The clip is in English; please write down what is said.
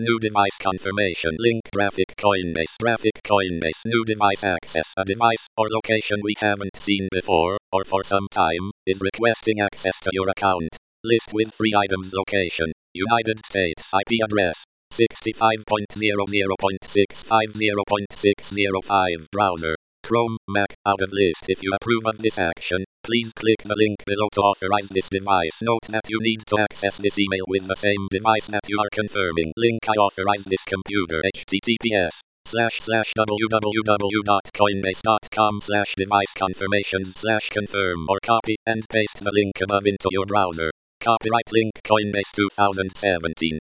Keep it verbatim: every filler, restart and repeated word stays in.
New device confirmation. Link graphic Coinbase. Graphic Coinbase. New device access. A device or location we haven't seen before, or for some time, is requesting access to your account. List with three items. Location. United States. I P address. sixty-five dot zero zero dot six five zero dot six zero five. Browser. Chrome, Mac, out of list. If you approve of this action, please click the link below to authorize this device. Note that you need to access this email with the same device that you are confirming. Link I authorize this computer. https slash slash www.coinbase.com slash device confirmations slash confirm, or copy and paste the link above into your browser. Copyright link Coinbase two thousand seventeen.